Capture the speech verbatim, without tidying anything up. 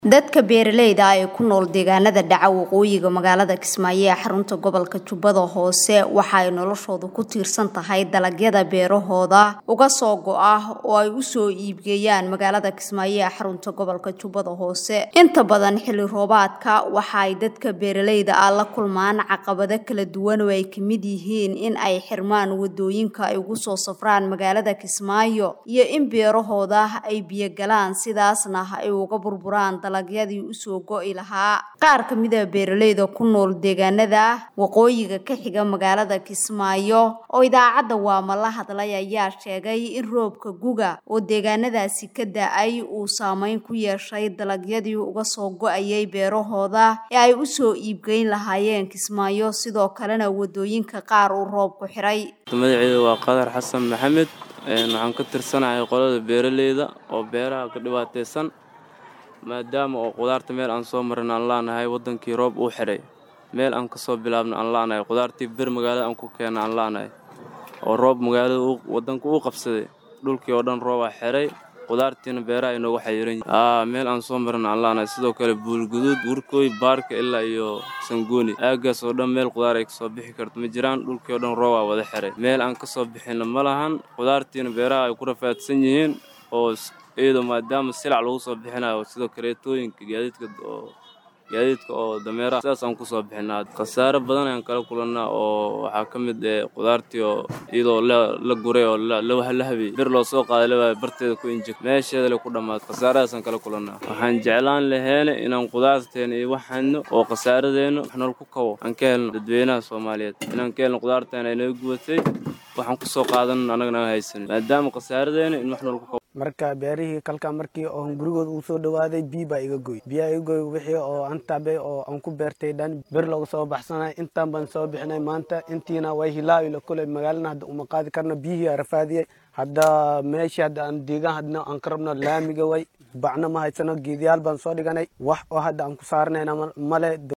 Dadka beeralayda ah ee ku nool deegaanada dhaca waqooyiga magaalada Kismaayo ee xarunta gobolka Jubbada Hoose waxa ay noloshoodu ku tiirsan tahay dalagyada beerahooda uga soo go'ah oo ay u soo iibgeeyaan magaalada Kismaayo ee xarunta gobolka Jubbada Hoose. Inta badan xilli roobaadka waxa ay dadka beeralayda ah la kulmaan caqabado kala duwan oo ay ka mid yihiin in ay xirmaan wadooyinka ay ugu soo safraan magaalada Kismaayo iyo in beerahooda ay biyo galaan sidaasna ay uga burburaan dalagyadii u soo go'i lahaa. Qaar ka mid ah beeralayda ku nool deegaanada waqooyiga ka xiga magaalada Kismaayo oo idaacadda Waama la hadlay ayaa sheegay in roobka guga oo deegaanadaasi ka da'ay uu saameyn ku yeeshay dalagyadii uga soo go'ayay beerahooda ee ay u soo iibgeyn lahaayeen Kismaayo sidoo kalena wadooyinka qaar uu roobku xiray. Magacaygu waa Qadar Xasan Maxamed waxaan ka tirsanahay qolada beeralayda oo beeraha ka dhibaataysan maadaama oo qudaarta meel aan soo marin aan laanahay wadankii roob uu xiray meel aan ka soo bilaabno aan laanahay qudaartii bir magaalada aan ku keenay aan laanahay oo roob magaalada uu wadanka uu qabsaday dhulkii oo dhan roob ah xiray qudaartiina beeraha inoogu xayiran ah meel aan soo marin aan laanahay sidoo kale buulguduud warkooy baarka ilaa iyo sangooni aagaas oo dhan meel qudaar ay ka soo bixi karto ma jiraan dhulkii oo dhan roob ah wada xiray meel aan ka soo bixin ma lahan qudaartiina beeraha ay ku rafaadsan yihiin oo iyadoo maadaama silac lagu soo bixinayo sidoo kareetooyinka gaadiidka oo gaadiidka oo dameeraha sidaas aan ku soo bixinaa khasaare badan ayaan kala kulannaa oo waxaa ka mid ah qudaartii oo iyadoo la guray oo la wahlahabay bir loo soo qaaday laba barteeda ku injik meesheeda la ku dhamaad khasaaradaas aan kala kulannaa waxaan jeclaan lahayn inaan qudaarteena iyo waxaano oo khasaaradeena wax nool ku kawo aan ka helno dadweynaha Soomaaliyeed inaan ka helno qudaarteena inay gubatay waxaan ku soo qaadan anagana haysan maadaama khasaaradeena in wax nool ku marka beerihii kalka markii oo gurigood uu soo dhawaaday biyo baa iga gooy biyo iga gooy wixii oo antabe oo aan ku beertay dhan bir lagu soo baxsanay intaan baan soo bixinay maanta intiina way hilaawi la kulay magaalada hadda uma qaadi karno biyihii rafaadiyay hadda meeshii hadda aan deegaan hadna aan karabno laamiga way bacna ma haysano geediyaal baan soo dhiganay wax oo hadda aan ku saarnayna male